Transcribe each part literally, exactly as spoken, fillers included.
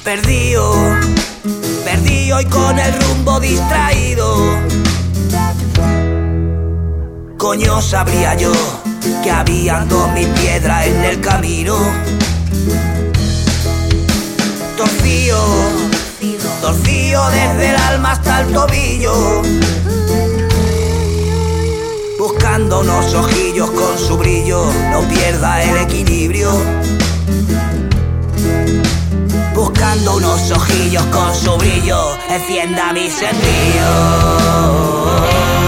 Perdido, perdido y con el rumbo distraído. Coño sabría yo que habían dos mil piedras en el camino. Torcido, torcido desde el alma hasta el tobillo, buscando unos ojillos con su brillo, no pierda el equilibrio. Buscando unos ojillos con su brillo, encienda mi sentido.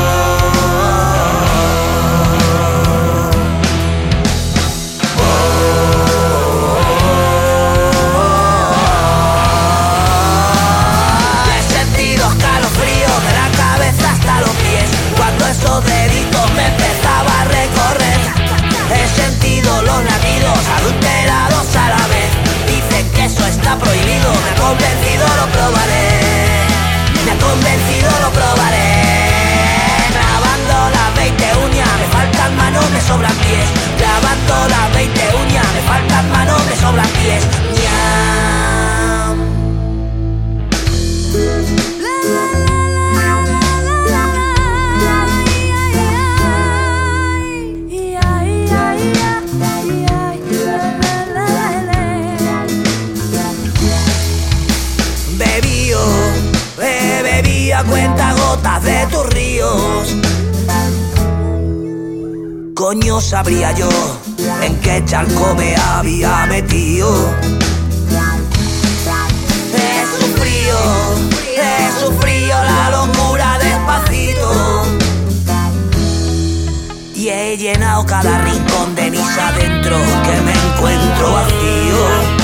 Esos deditos me empezaba a recorrer. He sentido los latidos adulterados a la vez. Dicen que eso está prohibido. Me ha convencido, lo probaré. Me ha convencido, lo probaré. Clavando las veinte uñas, me faltan manos, me sobran pies. Clavando las veinte uñas, me faltan manos, me sobran pies. Ñam. A cuenta gotas de tus ríos. Coño sabría yo en qué charco me había metido. He sufrido, he sufrido la locura despacito. Y he llenado cada rincón de mis adentro que me encuentro vacío.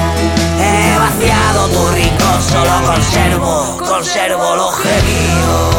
He vaciado tu rincón, solo conservo, conservo lo gemido.